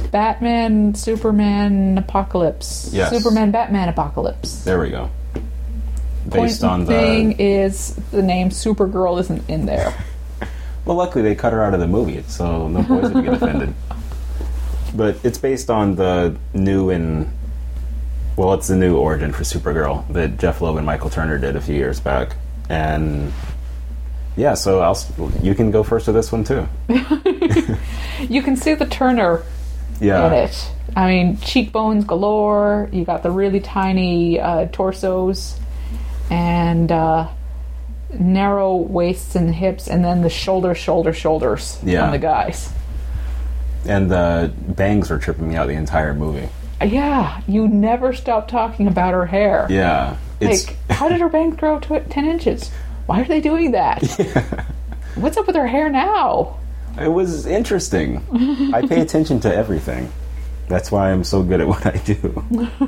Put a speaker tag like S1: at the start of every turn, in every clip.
S1: Batman, Superman, Apocalypse.
S2: Yes.
S1: Superman, Batman, Apocalypse.
S2: There we go. Based on the
S1: thing is the name Supergirl isn't in there.
S2: Well, luckily they cut her out of the movie, so no boys would get offended. But it's based on the new it's the new origin for Supergirl that Jeff Loeb and Michael Turner did a few years back. And yeah, so you can go first with this one too.
S1: You can see the Turner in it. I mean, cheekbones galore. You got the really tiny torsos and narrow waists and hips, and then the shoulders on the guys.
S2: And the bangs were tripping me out the entire movie.
S1: Yeah, you never stop talking about her hair.
S2: Yeah.
S1: How did her bangs grow to 10 inches? Why are they doing that?
S2: Yeah.
S1: What's up with her hair now?
S2: It was interesting. I pay attention to everything. That's why I'm so good at what I do.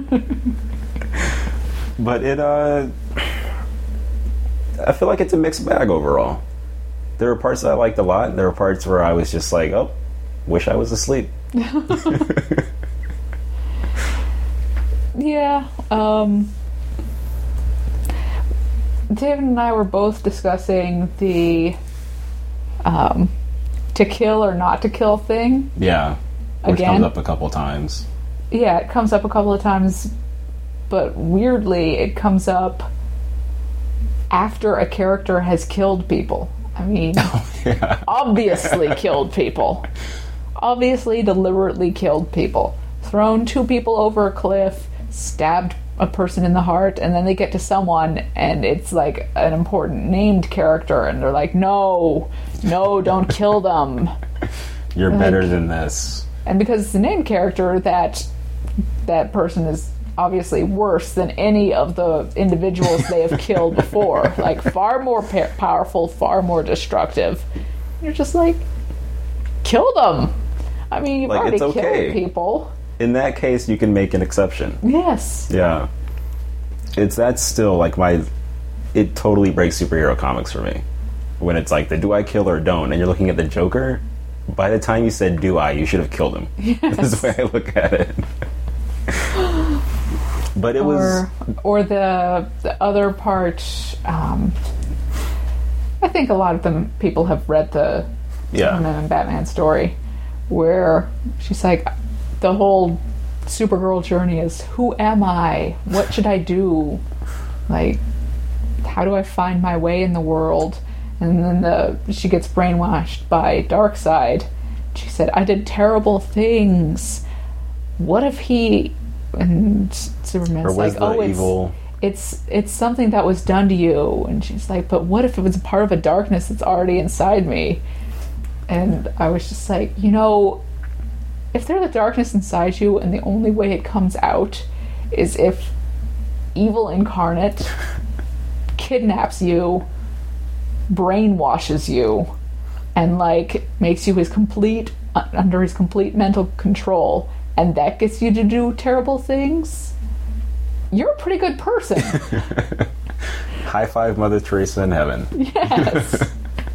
S2: But I feel like it's a mixed bag overall. There were parts that I liked a lot, and there were parts where I was just like, oh, wish I was asleep.
S1: Yeah. David and I were both discussing the to kill or not to kill thing.
S2: Yeah. Which
S1: Again.
S2: comes up a couple times.
S1: Yeah, it comes up a couple of times, but weirdly it comes up after a character has killed people. I mean, obviously killed people. Obviously deliberately killed people. Thrown 2 people over a cliff, stabbed a person in the heart, and then they get to someone and it's like an important named character and they're like, no, don't kill them.
S2: You're better than this.
S1: And because it's a named character, that person is obviously worse than any of the individuals they have killed before. Like, far more powerful, far more destructive. You're just like, kill them. I mean, you've already killed people.
S2: In that case, you can make an exception.
S1: Yes.
S2: Yeah. That's still like it totally breaks superhero comics for me. When it's like the do I kill or don't, and you're looking at the Joker, by the time you said do I, you should have killed him. Yes. That's the way I look at it. But it was...
S1: Or the other part, I think a lot of them people have read the Superman and Batman story, where she's like, the whole Supergirl journey is, who am I? What should I do? Like, how do I find my way in the world? And then she gets brainwashed by Darkseid. She said, I did terrible things. What if he... And Superman's like, it's something that was done to you. And she's like, but what if it was part of a darkness that's already inside me? And I was just like, if there's a darkness inside you and the only way it comes out is if evil incarnate kidnaps you, brainwashes you, and like makes you under his complete mental control, and that gets you to do terrible things, you're a pretty good person.
S2: High five Mother Teresa in heaven.
S1: Yes.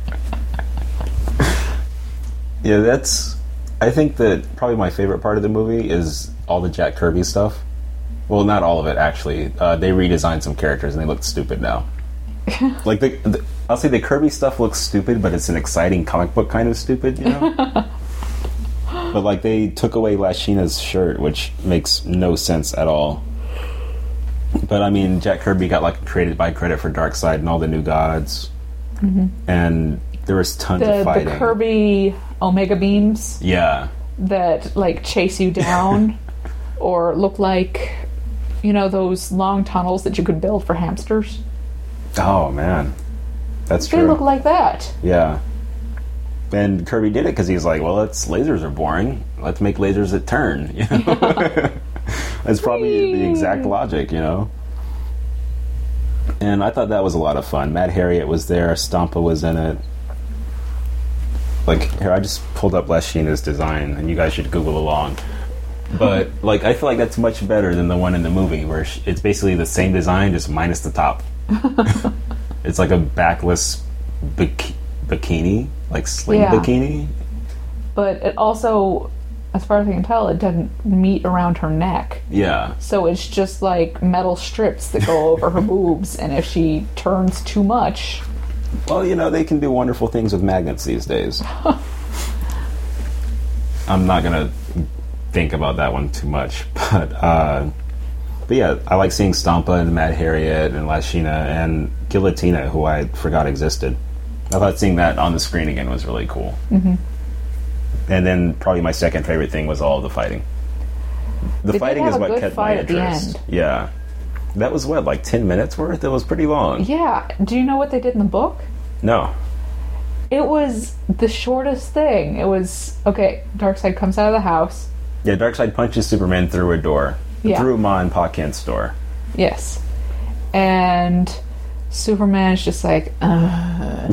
S2: Yeah, I think that probably my favorite part of the movie is all the Jack Kirby stuff. Well, not all of it, actually. They redesigned some characters and they look stupid now. Like, I'll say the Kirby stuff looks stupid, but it's an exciting comic book kind of stupid, But, like, they took away Lashina's shirt, which makes no sense at all. But, I mean, Jack Kirby got, like, credit for Darkseid and all the new gods. Mm-hmm. And there was tons of fighting.
S1: The Kirby Omega beams.
S2: Yeah.
S1: That, like, chase you down. Or look like, those long tunnels that you could build for hamsters.
S2: Oh, man. That's true.
S1: They look like that.
S2: Yeah. And Kirby did it because he's like, well, lasers are boring. Let's make lasers that turn. That's probably the exact logic, And I thought that was a lot of fun. Matt Harriet was there. Stampa was in it. Like, here, I just pulled up Lashina's design, and you guys should Google along. But, like, I feel like that's much better than the one in the movie, where it's basically the same design, just minus the top. It's like a backless bikini, like sling bikini.
S1: But it also, as far as I can tell, it doesn't meet around her neck.
S2: Yeah.
S1: So it's just like metal strips that go over her boobs, and if she turns too much...
S2: Well, they can do wonderful things with magnets these days. I'm not going to think about that one too much, but yeah, I like seeing Stampa and Mad Harriet and Lashina and Guillotina, who I forgot existed. I thought seeing that on the screen again was really cool. Mm-hmm. And then probably my second favorite thing was all the fighting. The fighting is what kept my interest. Yeah. That was what, like 10 minutes worth? It was pretty long.
S1: Yeah. Do you know what they did in the book?
S2: No.
S1: It was the shortest thing. It was, okay, Darkseid comes out of the house.
S2: Yeah, Darkseid punches Superman through a door. Yeah. Through Ma and Pa Kent's door.
S1: Yes. And Superman's just like, and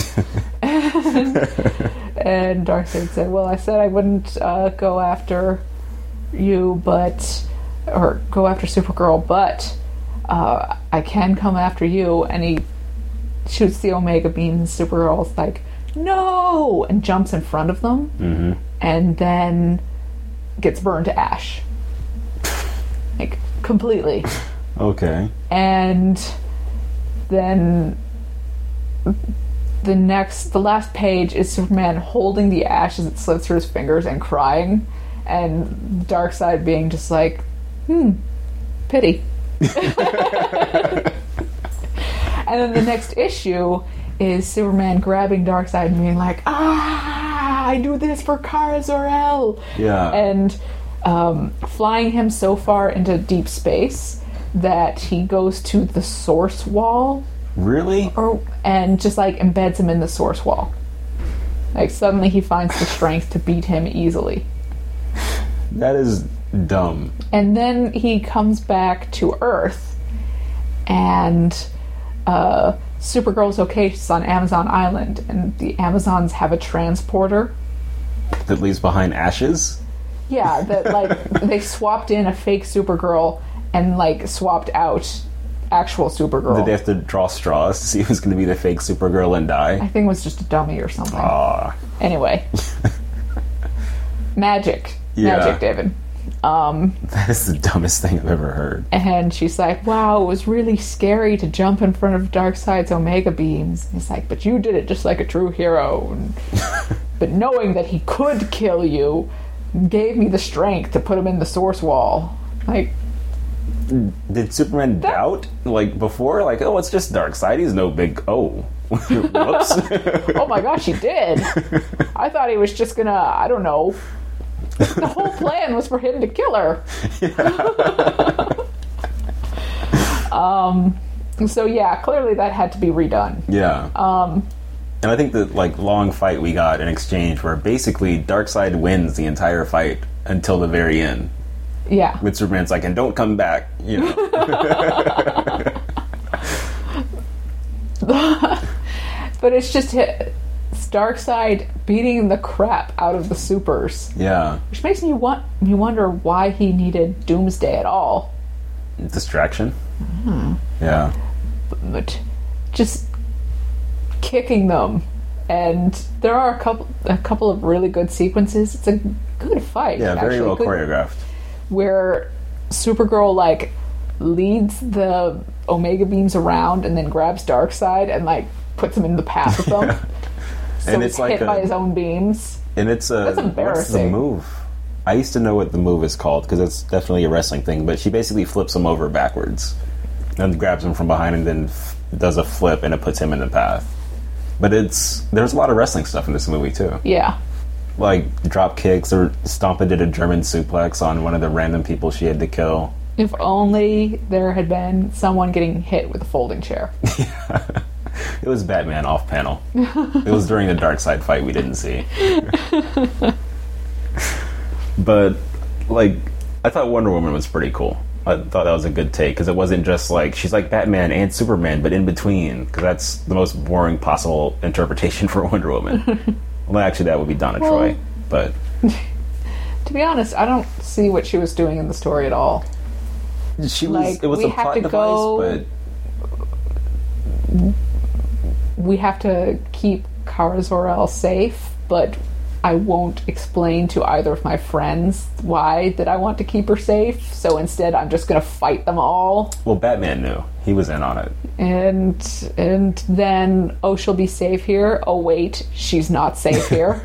S1: Darkseid said, well, I said I wouldn't go after you, or go after Supergirl, but I can come after you. And he shoots the Omega beam, and Supergirl's like, no! And jumps in front of them, mm-hmm. and then gets burned to ash. Like, completely.
S2: Okay.
S1: And then the last page is Superman holding the ash as it slips through his fingers and crying, and Darkseid being just like, pity. And then the next issue is Superman grabbing Darkseid and being like, I do this for Kara Zor-El.
S2: Yeah.
S1: And flying him so far into deep space that he goes to the source wall.
S2: Really?
S1: And just like embeds him in the source wall. Like suddenly he finds the strength to beat him easily.
S2: That is dumb.
S1: And then he comes back to Earth, and Supergirl's okay, she's on Amazon Island, and the Amazons have a transporter
S2: that leaves behind ashes.
S1: Yeah, that like they swapped in a fake Supergirl and like swapped out actual Supergirl.
S2: Did they have to draw straws to see who's going to be the fake Supergirl and die?
S1: I think it was just a dummy or something. Anyway. Magic, David.
S2: That is the dumbest thing I've ever heard.
S1: And she's like, wow, it was really scary to jump in front of Darkseid's Omega beams. And he's like, but you did it just like a true hero. And, but knowing that he could kill you gave me the strength to put him in the source wall. Like,
S2: did Superman doubt, like, before? Like, oh, it's just Darkseid. He's no big... Oh. Whoops.
S1: Oh my gosh, he did. I thought he was just gonna, I don't know. The whole plan was for him to kill her. Yeah. So yeah, clearly that had to be redone.
S2: Yeah. And I think the like long fight we got in exchange where basically Darkseid wins the entire fight until the very end.
S1: Yeah.
S2: With Superman's like, and don't come back, you know.
S1: But it's just Darkseid beating the crap out of the supers.
S2: Yeah.
S1: Which makes me wonder why he needed Doomsday at all.
S2: Distraction. Mm-hmm. Yeah.
S1: But just kicking them, and there are a couple of really good sequences. It's a good fight.
S2: Yeah, very well choreographed.
S1: Where Supergirl like leads the Omega beams around and then grabs Darkseid and like puts him in the path of them. So
S2: and
S1: it's like hit by his own beams.
S2: And it's
S1: that's embarrassing.
S2: What's the move? I used to know what the move is called because it's definitely a wrestling thing. But she basically flips him over backwards and grabs him from behind and then does a flip and it puts him in the path. But there's a lot of wrestling stuff in this movie too.
S1: Yeah.
S2: Like drop kicks, or Stampa did a German suplex on one of the random people she had to kill.
S1: If only there had been someone getting hit with a folding chair.
S2: Yeah. It was Batman off panel. It was during the Darkseid fight we didn't see. But, like, I thought Wonder Woman was pretty cool. I thought that was a good take, because it wasn't just like, she's like Batman and Superman, but in between, because that's the most boring possible interpretation for Wonder Woman. Well, actually, that would be Donna Troy, but...
S1: To be honest, I don't see what she was doing in the story at all.
S2: It was a plot device, but...
S1: We have to keep Kara Zor-El safe, but I won't explain to either of my friends why that I want to keep her safe. So instead, I'm just going to fight them all.
S2: Well, Batman knew. He was in on it.
S1: And then, oh, she'll be safe here. Oh, wait, she's not safe here.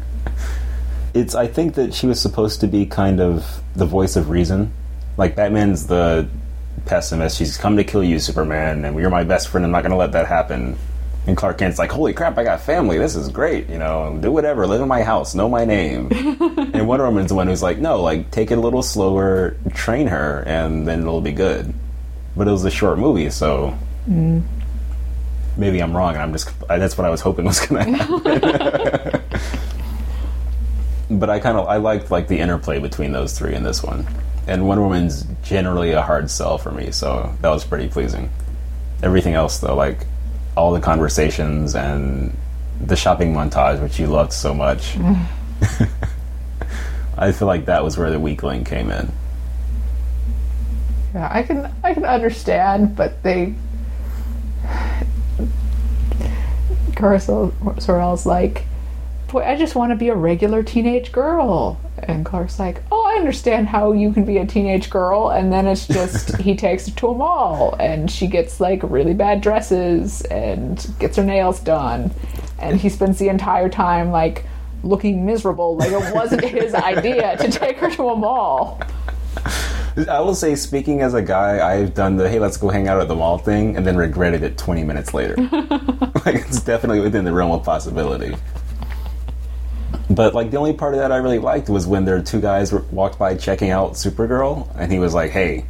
S2: I think that she was supposed to be kind of the voice of reason. Like, Batman's the pessimist. She's come to kill you, Superman, and you're my best friend. I'm not going to let that happen. And Clark Kent's like, holy crap, I got family. This is great. Do whatever. Live in my house. Know my name. And Wonder Woman's the one who's like, no, like, take it a little slower, train her, and then it'll be good. But it was a short movie, so maybe I'm wrong, and that's what I was hoping was going to happen. But I liked, like, the interplay between those three in this one. And Wonder Woman's generally a hard sell for me, so that was pretty pleasing. Everything else, though, like all the conversations and the shopping montage, which you loved so much, I feel like that was where the weak link came in.
S1: Yeah, I can understand, but Sorel's like, boy, I just want to be a regular teenage girl. And Clark's like, oh, I understand how you can be a teenage girl. And then it's just, he takes her to a mall, and she gets, like, really bad dresses and gets her nails done. And he spends the entire time, like, looking miserable, like it wasn't his idea to take her to a mall.
S2: I will say, speaking as a guy, I've done the, hey, let's go hang out at the mall thing, and then regretted it 20 minutes later. Like, it's definitely within the realm of possibility. But, like, the only part of that I really liked was when their two guys walked by checking out Supergirl, and he was like, hey,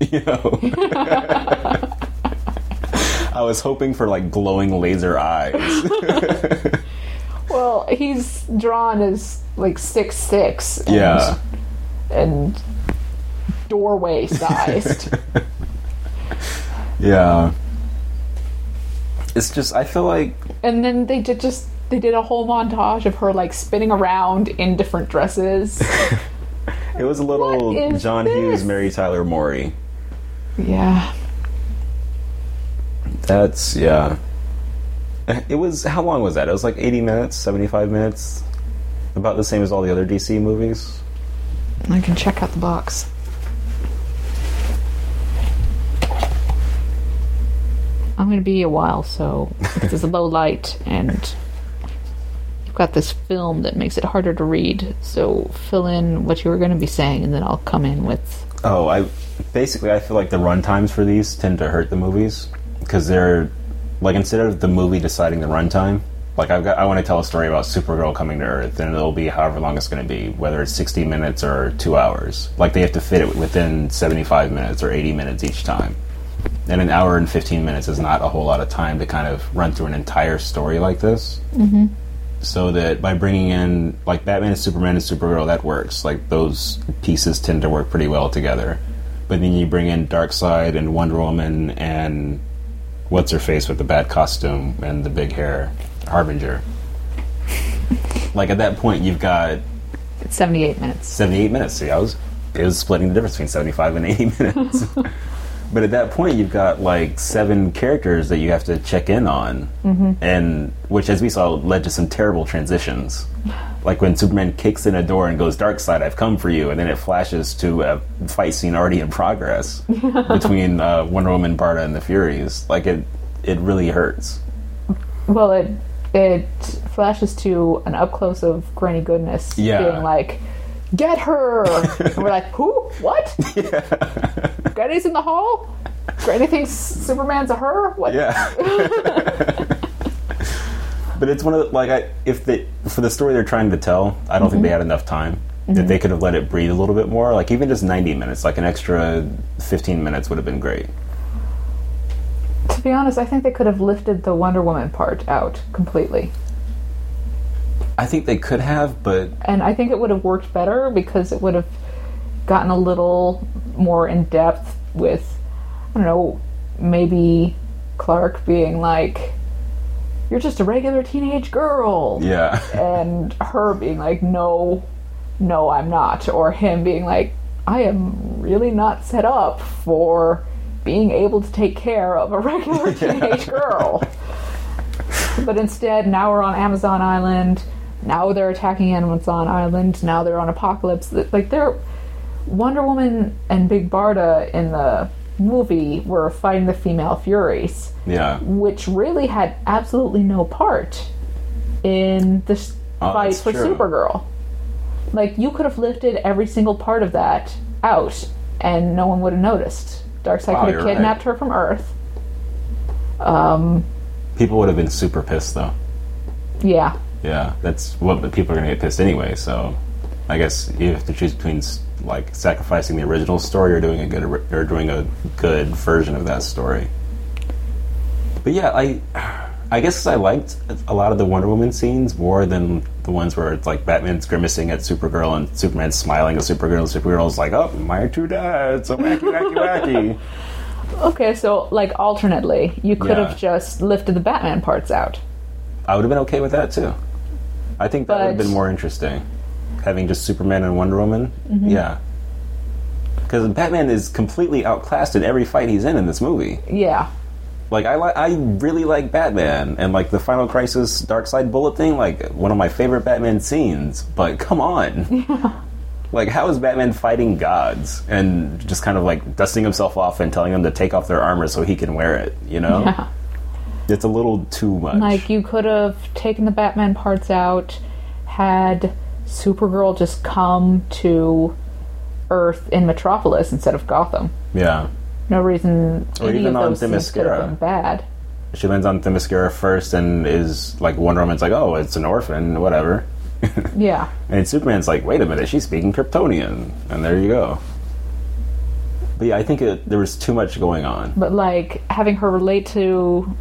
S2: I was hoping for, like, glowing laser eyes.
S1: Well, he's drawn as, like, 6'6".
S2: Yeah.
S1: And doorway sized.
S2: Yeah. It's just, I feel like...
S1: And then they did a whole montage of her, like, spinning around in different dresses.
S2: It was a little John Hughes, Mary Tyler Moore.
S1: Yeah.
S2: That's, yeah. It was, how long was that? It was like 80 minutes, 75 minutes? About the same as all the other DC movies?
S1: I can check out the box. I'm going to be a while, so there's a low light, and you've got this film that makes it harder to read, so fill in what you were going to be saying, and then I'll come in with...
S2: Oh, I feel like the run times for these tend to hurt the movies, because they're, like, instead of the movie deciding the runtime, like, I want to tell a story about Supergirl coming to Earth, and it'll be however long it's going to be, whether it's 60 minutes or 2 hours. Like, they have to fit it within 75 minutes or 80 minutes each time. And an hour and 15 minutes is not a whole lot of time to kind of run through an entire story like this.
S1: Mm-hmm.
S2: So that by bringing in, like, Batman and Superman and Supergirl, that works. Like, those pieces tend to work pretty well together. But then you bring in Darkseid and Wonder Woman and what's-her-face with the bad costume and the big hair, Harbinger. Like, at that point, you've got...
S1: It's 78 minutes.
S2: 78 minutes. See, it was splitting the difference between 75 and 80 minutes. But at that point, you've got, like, 7 characters that you have to check in on, and which, as we saw, led to some terrible transitions. Like when Superman kicks in a door and goes, Darkseid, I've come for you, and then it flashes to a fight scene already in progress between Wonder Woman, Barda, and the Furies. Like, it really hurts.
S1: Well, it flashes to an up-close of Granny Goodness being like, get her! And we're like, who? What? Yeah. Granny's in the hall? Granny thinks Superman's a her? What?
S2: Yeah. But it's one of the, like, for the story they're trying to tell, I don't think they had enough time. That they could have let it breathe a little bit more. Like, even just 90 minutes, like an extra 15 minutes would have been great.
S1: To be honest, I think they could have lifted the Wonder Woman part out completely.
S2: I think they could have, but...
S1: And I think it would have worked better because it would have gotten a little more in-depth with, I don't know, maybe Clark being like, you're just a regular teenage girl.
S2: Yeah.
S1: And her being like, no, I'm not. Or him being like, I am really not set up for being able to take care of a regular teenage girl. But instead, now we're on Amazon Island. Now they're attacking Amazon Island. Now they're on Apocalypse. Like, they're... Wonder Woman and Big Barda in the movie were fighting the female Furies.
S2: Yeah.
S1: Which really had absolutely no part in this fight for
S2: true.
S1: Supergirl. Like, you could have lifted every single part of that out, and no one would have noticed. Darkseid could have kidnapped her from Earth.
S2: People would have been super pissed, though.
S1: Yeah.
S2: Yeah, that's what people are going to get pissed anyway, so I guess you have to choose between, like, sacrificing the original story or doing a good version of that story. But yeah, I guess I liked a lot of the Wonder Woman scenes more than the ones where it's like Batman's grimacing at Supergirl and Superman's smiling at Supergirl, and Supergirl's like, oh, my two dads, so wacky, wacky, wacky.
S1: Okay, so, like, alternately, you could have just lifted the Batman parts out.
S2: I would have been okay with that, too. I think that would have been more interesting. Having just Superman and Wonder Woman, yeah. Because Batman is completely outclassed in every fight he's in this movie.
S1: Yeah.
S2: Like, I really like Batman, and, like, the Final Crisis Darkseid bullet thing, like, one of my favorite Batman scenes, but come on.
S1: Yeah.
S2: Like, how is Batman fighting gods and just kind of, like, dusting himself off and telling them to take off their armor so he can wear it, you know?
S1: Yeah.
S2: It's a little too much.
S1: Like, you could have taken the Batman parts out, had Supergirl just come to Earth in Metropolis instead of Gotham.
S2: Yeah.
S1: No reason
S2: or
S1: any
S2: even
S1: of
S2: on
S1: those scenes could have been bad.
S2: She lands on Themyscira first and is like, Wonder Woman's like, oh, it's an orphan, whatever.
S1: Yeah.
S2: And Superman's like, wait a minute, she's speaking Kryptonian. And there you go. But yeah, I think there was too much going on.
S1: But, like, having her relate to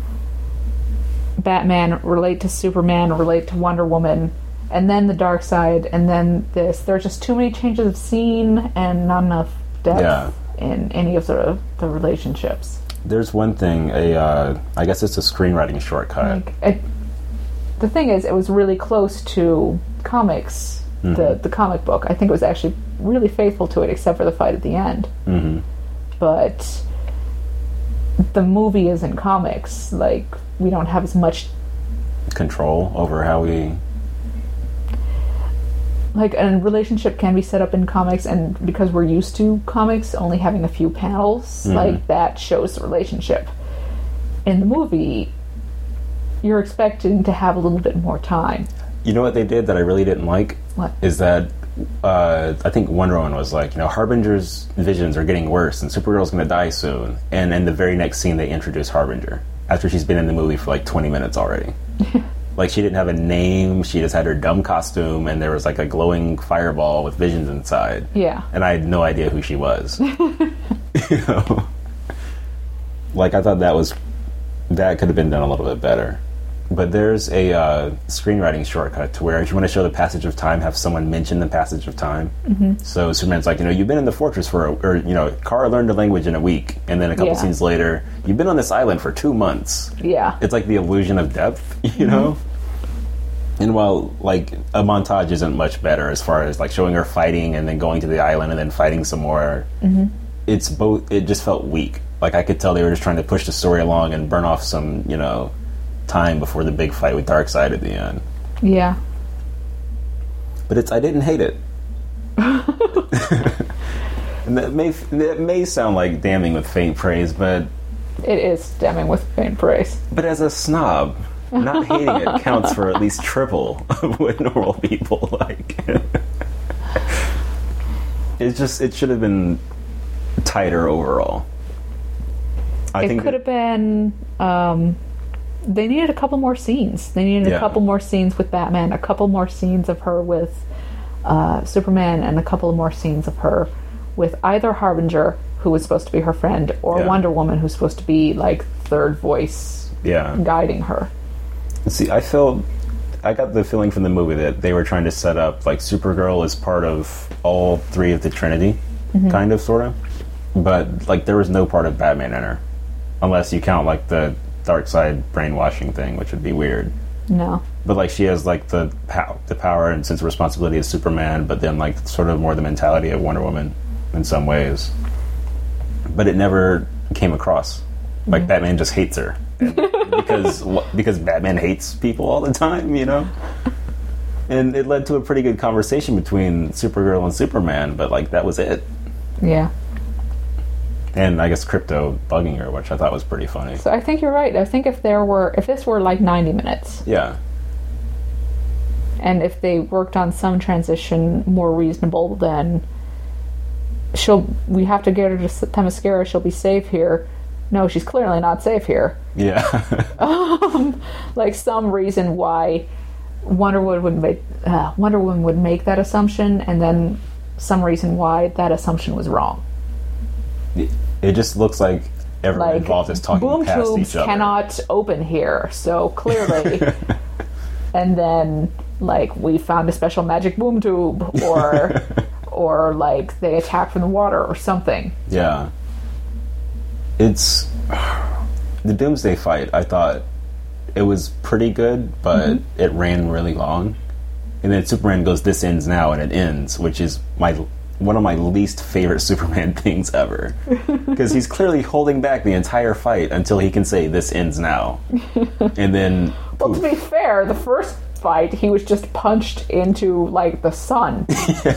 S1: Batman, relate to Superman, relate to Wonder Woman, and then the Darkseid, and then this. There are just too many changes of scene and not enough depth in any of the relationships.
S2: There's one thing, I guess it's a screenwriting shortcut.
S1: Like, the thing is, it was really close to comics, the comic book. I think it was actually really faithful to it, except for the fight at the end. Mm-hmm. But the movie isn't comics. Like, we don't have as much
S2: control over how we...
S1: Like, a relationship can be set up in comics, and because we're used to comics only having a few panels, like, that shows the relationship. In the movie, you're expecting to have a little bit more time.
S2: You know what they did that I really didn't like?
S1: What?
S2: Is that, I think Wonder Woman was like, Harbinger's visions are getting worse, and Supergirl's going to die soon. And in the very next scene, they introduce Harbinger, after she's been in the movie for, like, 20 minutes already. Like, she didn't have a name, she just had her dumb costume, and there was, like, a glowing fireball with visions inside.
S1: Yeah.
S2: And I had no idea who she was. Like, I thought that could have been done a little bit better. But there's a screenwriting shortcut to where if you want to show the passage of time, have someone mention the passage of time. Mm-hmm. So Superman's like, you've been in the fortress Kara learned the language in a week, and then a couple scenes later, you've been on this island for 2 months.
S1: Yeah.
S2: It's like the illusion of depth, you know? And while, like, a montage isn't much better as far as, like, showing her fighting and then going to the island and then fighting some more, it's both, it just felt weak. Like, I could tell they were just trying to push the story along and burn off some, time before the big fight with Darkseid at the end.
S1: Yeah.
S2: But I didn't hate it. And that may sound like damning with faint praise, but...
S1: It is damning with faint praise.
S2: But as a snob, not hating it counts for at least triple of what normal people like. It should have been tighter overall. I think
S1: could have been... they needed a couple more scenes. They needed a couple more scenes with Batman, a couple more scenes of her with Superman, and a couple more scenes of her with either Harbinger, who was supposed to be her friend, or Wonder Woman, who's supposed to be, like, third voice guiding her.
S2: See, I got the feeling from the movie that they were trying to set up, like, Supergirl as part of all three of the Trinity, kind of, sort of. But, like, there was no part of Batman in her. Unless you count, like, the Darkseid brainwashing thing, which would be weird.
S1: No.
S2: But, like, she has, like, the power and sense of responsibility of Superman, but then, like, sort of more the mentality of Wonder Woman in some ways. But it never came across. Like, Batman just hates her. Because Batman hates people all the time, And it led to a pretty good conversation between Supergirl and Superman, but, like, that was it.
S1: Yeah.
S2: And I guess Crypto bugging her, which I thought was pretty funny.
S1: So I think you're right. I think if this were like 90 minutes.
S2: Yeah.
S1: And if they worked on some transition more reasonable, then we have to get her to Themyscira, she'll be safe here. No, she's clearly not safe here.
S2: Yeah.
S1: Like some reason why Wonder Woman would make that assumption, and then some reason why that assumption was wrong.
S2: It just looks like everyone involved is talking
S1: boom
S2: past
S1: tubes
S2: each other.
S1: Cannot open here, so clearly. And then, like, we found a special magic boom tube, or like they attack from the water or something.
S2: Yeah. It's the Doomsday fight. I thought it was pretty good, but it ran really long. And then Superman goes, "This ends now," and it ends, which is one of my least favorite Superman things ever. Because he's clearly holding back the entire fight until he can say, "This ends now." And then...
S1: Well, to be fair, the first fight, he was just punched into, like, the sun.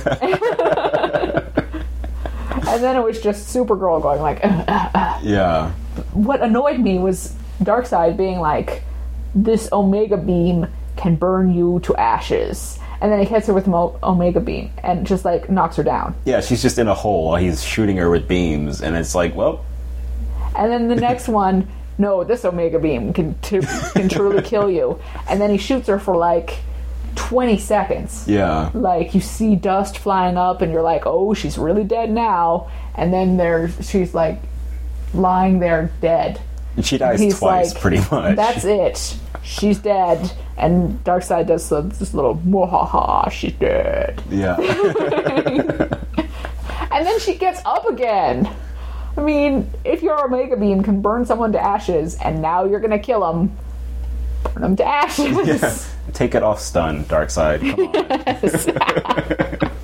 S1: And then it was just Supergirl going, like...
S2: Yeah.
S1: What annoyed me was Darkseid being like, "This Omega Beam can burn you to ashes." And then he hits her with Omega Beam and just, like, knocks her down. Yeah,
S2: she's just in a hole while he's shooting her with beams, and it's like, well...
S1: And then the next one, "No, this Omega Beam can truly kill you." And then he shoots her for, like, 20 seconds.
S2: Yeah.
S1: Like, you see dust flying up, and you're like, oh, she's really dead now. And then she's, like, lying there dead.
S2: And she dies twice, like, pretty much.
S1: That's it. She's dead. And Darkseid does this little mwahaha, she's dead.
S2: Yeah.
S1: And then she gets up again. I mean, if your Omega Beam can burn someone to ashes, and now you're going to kill them, burn them to ashes.
S2: Yeah. Take it off stun, Darkseid. Come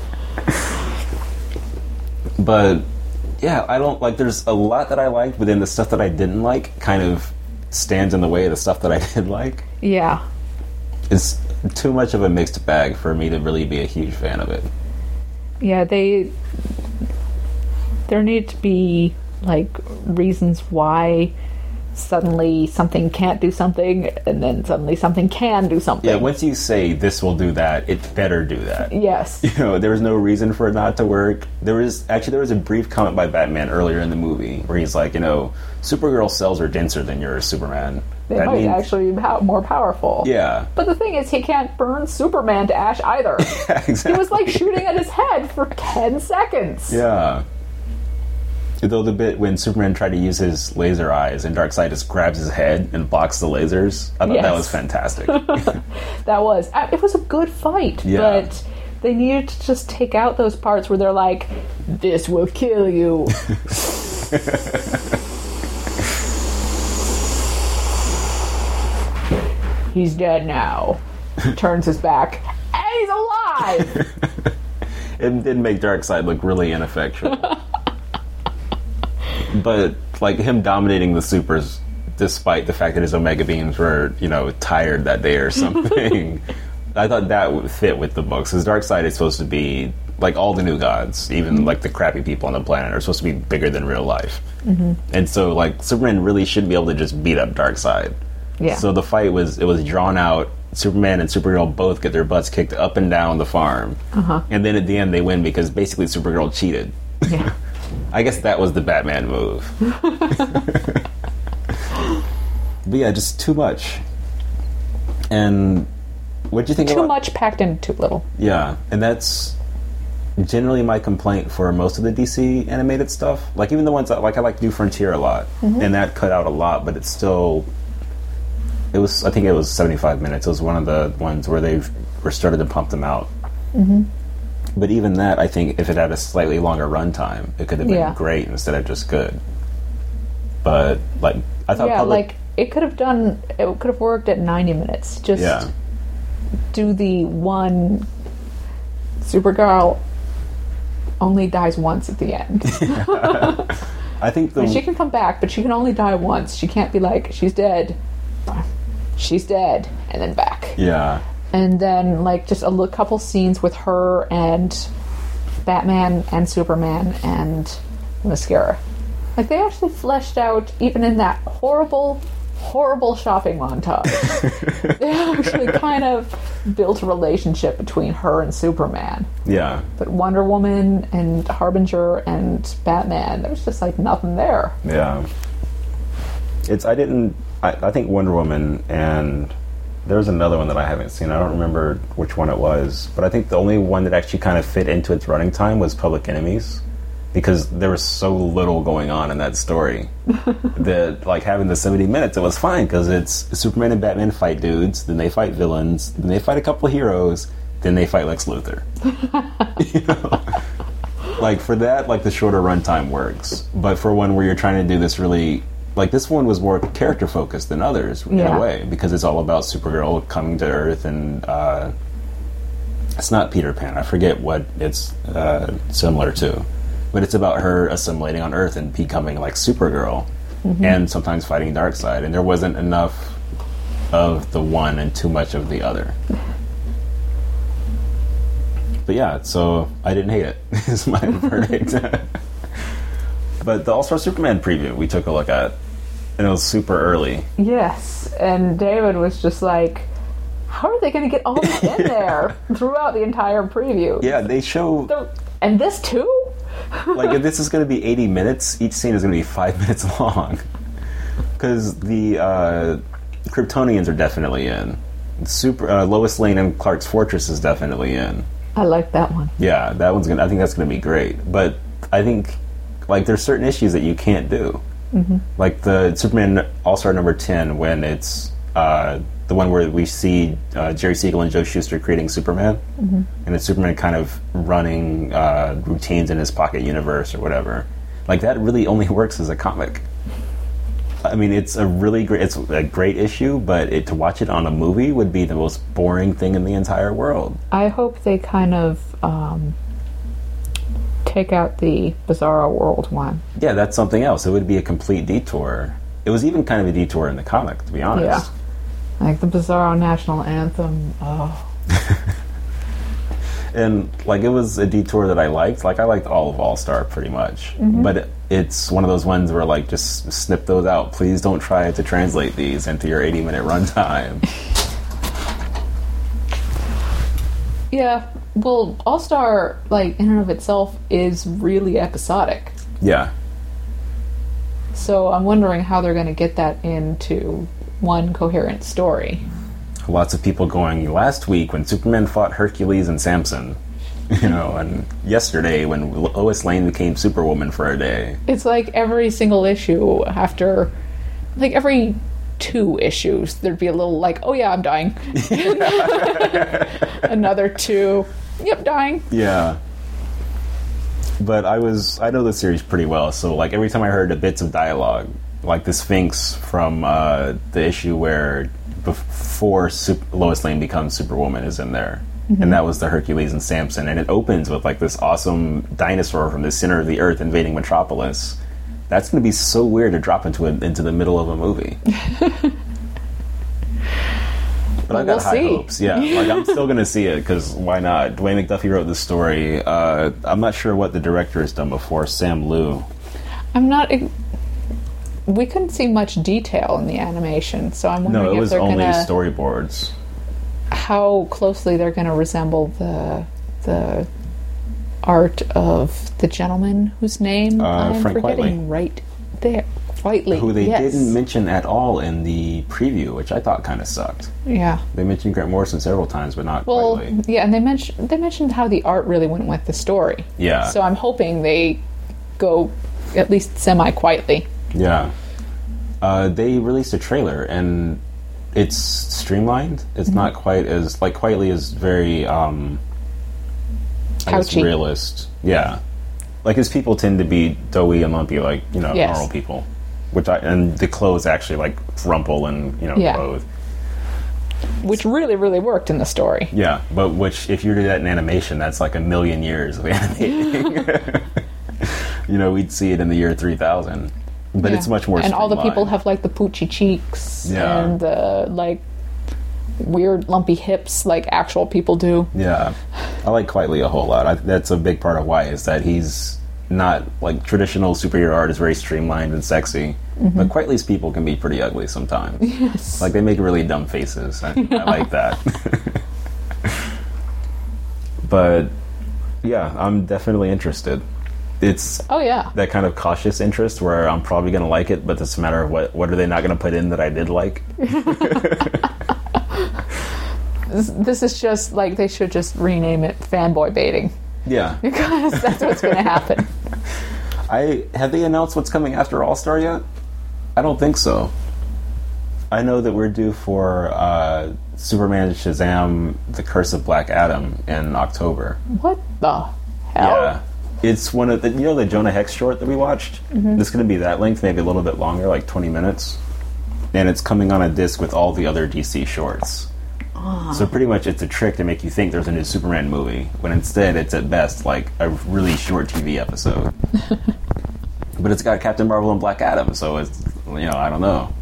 S2: on. But, yeah, I don't, like, there's a lot that I liked, but then the stuff that I didn't like kind of stands in the way of the stuff that I did like.
S1: Yeah.
S2: It's too much of a mixed bag for me to really be a huge fan of it.
S1: Yeah, there need to be, like, reasons why suddenly something can't do something, and then suddenly something can do something.
S2: Yeah, once you say this will do that, it better do that.
S1: Yes.
S2: You know, there was no reason for it not to work. There was a brief comment by Batman earlier in the movie where he's like, you know, Supergirl's cells are denser than yours, Superman.
S1: They might actually be more powerful.
S2: Yeah.
S1: But the thing is, he can't burn Superman to ash either.
S2: Yeah, exactly.
S1: He was, like, shooting at his head for 10 seconds.
S2: Yeah. Though the bit when Superman tried to use his laser eyes and Darkseid just grabs his head and blocks the lasers, I thought that was fantastic.
S1: It was a good fight, but they needed to just take out those parts where they're like, "This will kill you." He's dead now. Turns his back, and he's alive!
S2: It did make Darkseid look really ineffectual. But, like, him dominating the supers, despite the fact that his Omega Beams were, you know, tired that day or something, I thought that would fit with the books. Because Darkseid is supposed to be, like, all the new gods, even, like, the crappy people on the planet are supposed to be bigger than real life. Mm-hmm. And so, like, Superman really shouldn't be able to just beat up Darkseid. Yeah. So the fight was drawn out. Superman and Supergirl both get their butts kicked up and down the farm. Uh-huh. And then at the end they win because basically Supergirl cheated. Yeah. I guess that was the Batman move. But yeah, just too much. And what do you think
S1: Too much packed into too little.
S2: Yeah, and that's generally my complaint for most of the DC animated stuff. Like, even the ones that, like, I like New Frontier a lot. Mm-hmm. And that cut out a lot, but it's still... I think it was 75 minutes. It was one of the ones where they've started to pump them out. Mm-hmm. But even that, I think, if it had a slightly longer runtime, it could have been great instead of just good. But, like, I thought
S1: it could have worked at 90 minutes. Just do the one Supergirl only dies once at the end.
S2: I think
S1: she can come back, but she can only die once. She can't be like, she's dead, and then back.
S2: Yeah.
S1: And then, like, just a couple scenes with her and Batman and Superman and Mascara. Like, they actually fleshed out, even in that horrible shopping montage, they actually kind of built a relationship between her and Superman.
S2: Yeah.
S1: But Wonder Woman and Harbinger and Batman, there's just, like, nothing there.
S2: Yeah. I think Wonder Woman, and there's another one that I haven't seen. I don't remember which one it was, but I think the only one that actually kind of fit into its running time was Public Enemies, because there was so little going on in that story that, like, having the 70 minutes, it was fine, because it's Superman and Batman fight dudes, then they fight villains, then they fight a couple of heroes, then they fight Lex Luthor. You know? Like, for that, like, the shorter runtime works. But for one where you're trying to do this really... Like, this one was more character-focused than others, in a way, because it's all about Supergirl coming to Earth, and it's not Peter Pan. I forget what it's similar to. But it's about her assimilating on Earth and becoming, like, Supergirl, and sometimes fighting Darkseid. And there wasn't enough of the one and too much of the other. But yeah, so I didn't hate it, is my verdict. But the All-Star Superman preview we took a look at, and it was super early.
S1: Yes, and David was just like, how are they going to get all this in there throughout the entire preview?
S2: Yeah, they show...
S1: And this too?
S2: Like, if this is going to be 80 minutes, each scene is going to be 5 minutes long. Because the Kryptonians are definitely in. Lois Lane and Clark's Fortress is definitely in.
S1: I like that one.
S2: Yeah, that one's I think that's going to be great. But I think... Like, there's certain issues that you can't do. Like the Superman All-Star number 10, when it's the one where we see Jerry Siegel and Joe Shuster creating Superman, and it's Superman kind of running routines in his pocket universe or whatever. Like, that really only works as a comic. I mean, it's a great issue, but to watch it on a movie would be the most boring thing in the entire world.
S1: I hope they kind of... take out the Bizarro World one.
S2: Yeah, that's something else. It would be a complete detour. It was even kind of a detour in the comic, to be honest.
S1: Yeah. Like the Bizarro National Anthem. Oh.
S2: And, like, it was a detour that I liked. Like, I liked all of All-Star pretty much. But it's one of those ones where, like, just snip those out. Please don't try to translate these into your 80-minute runtime.
S1: Yeah. Well, All-Star, like, in and of itself, is really episodic.
S2: Yeah.
S1: So I'm wondering how they're going to get that into one coherent story.
S2: Lots of people going, last week when Superman fought Hercules and Samson, you know, and yesterday when Lois Lane became Superwoman for a day.
S1: It's like every single issue after, like, every 2 issues, there'd be a little like, oh yeah, I'm dying. Another 2, yep, dying.
S2: Yeah. But I know the series pretty well, so, like, every time I heard the bits of dialogue, like the Sphinx from the issue where before Lois Lane becomes Superwoman is in there. And that was the Hercules and Samson, and it opens with, like, this awesome dinosaur from the center of the earth invading Metropolis. That's going to be so weird to drop into the middle of a movie. But I've got high hopes. Yeah, like, I'm still going to see it, because why not? Dwayne McDuffie wrote the story. I'm not sure what the director has done before, Sam Liu.
S1: We couldn't see much detail in the animation, so I'm wondering
S2: No, it
S1: if
S2: was
S1: they're
S2: only
S1: gonna,
S2: storyboards.
S1: how closely they're going to resemble the art of the gentleman whose name I'm
S2: Frank
S1: forgetting
S2: Whiteley.
S1: Right there. Whiteley.
S2: Who they
S1: yes.
S2: didn't mention at all in the preview, which I thought kind of sucked.
S1: Yeah.
S2: They mentioned Grant Morrison several times, but not
S1: Well,
S2: Whiteley.
S1: yeah, and they mentioned how the art really went with the story.
S2: Yeah.
S1: So I'm hoping they go at least semi-quietly.
S2: Yeah. They released a trailer, and it's streamlined. It's not quite as... Like, Quietly is very... I guess
S1: Couchy.
S2: realist. Yeah. Like, his people tend to be doughy and lumpy, like, you know,
S1: Yes.
S2: normal people. And the clothes actually, like, rumple and, you know,
S1: Yeah.
S2: clothe.
S1: Which really, really worked in the story.
S2: Yeah, but which, if you did that in animation, that's like 1,000,000 years of animating. You know, we'd see it in the year 3000. But
S1: Yeah.
S2: it's much more
S1: And all the people
S2: streamlined.
S1: have, like, the poochy cheeks
S2: Yeah.
S1: and the, like, weird lumpy hips like actual people do.
S2: Yeah. I like Quitely a whole lot. That's a big part of why, is that he's not like traditional superhero art is very streamlined and sexy. But Quitely's people can be pretty ugly sometimes.
S1: Yes.
S2: Like, they make really dumb faces. I like that. But yeah, I'm definitely interested. It's that kind of cautious interest where I'm probably going to like it, but it's a matter of what are they not going to put in that I did like.
S1: This is just like, they should just rename it fanboy baiting.
S2: Yeah.
S1: Because that's what's going to happen.
S2: Have they announced what's coming after All-Star yet? I don't think so. I know that we're due for Superman, Shazam, The Curse of Black Adam in October.
S1: What the hell?
S2: Yeah. It's one of the, the Jonah Hex short that we watched? It's going to be that length, maybe a little bit longer, like 20 minutes. And it's coming on a disc with all the other DC shorts. So pretty much it's a trick to make you think there's a new Superman movie, when instead it's at best like a really short TV episode. But it's got Captain Marvel and Black Adam, so it's, I don't know.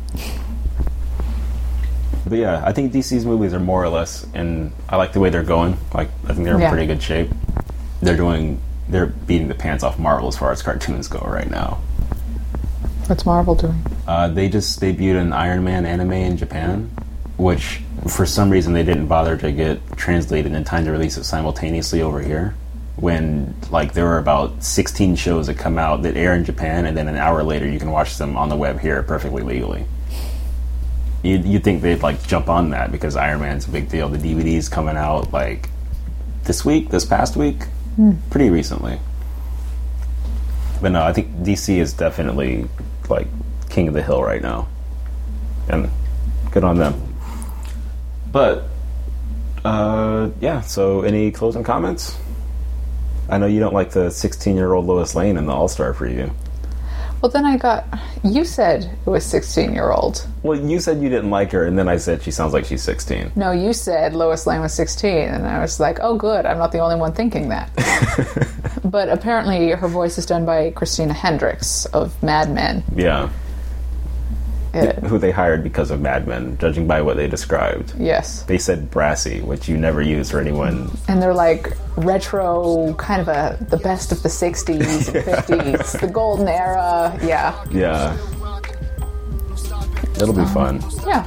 S2: But yeah, I think DC's movies are more or less, and I like the way they're going. Like, I think they're in pretty good shape. They're beating the pants off Marvel as far as cartoons go right now.
S1: What's Marvel doing?
S2: They just debuted an Iron Man anime in Japan, which for some reason they didn't bother to get translated in time to release it simultaneously over here, when like there were about 16 shows that come out that air in Japan, and then an hour later you can watch them on the web here perfectly legally. You'd think they'd like jump on that because Iron Man's a big deal. The DVD's coming out like this past week, pretty recently. But no, I think DC is definitely like king of the hill right now, and good on them. But so any closing comments? I know you don't like the 16-year-old Lois Lane in the All-Star preview.
S1: Well, then you said it was 16-year-old.
S2: Well, you said you didn't like her, and then I said she sounds like she's 16.
S1: No, you said Lois Lane was 16, and I was like, oh, good, I'm not the only one thinking that. But apparently her voice is done by Christina Hendricks of Mad Men.
S2: Yeah. Who they hired because of Mad Men, judging by what they described.
S1: Yes.
S2: They said brassy, which you never use for anyone.
S1: And they're like retro, kind of the best of the 60s and 50s, the golden era. Yeah.
S2: Yeah. It'll be fun.
S1: Yeah.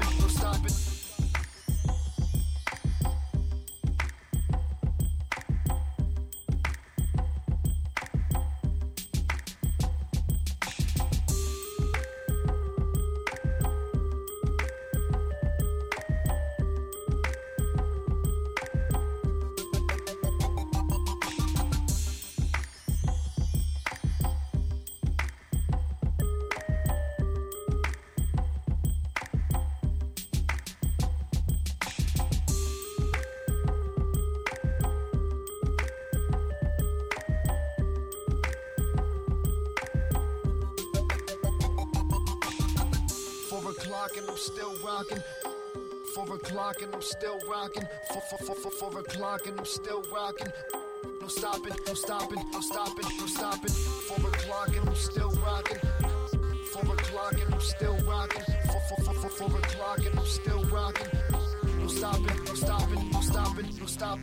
S3: And I'm still rocking. 4 o'clock and I'm still rocking. 4 o'clock and I'm still rocking. No stopping, no stopping, no stopping, no stopping. 4 o'clock and I'm still rocking. 4 o'clock and I'm still rocking. 4 o'clock and I'm still rocking. No stopping, no stopping, no stopping, no stopping.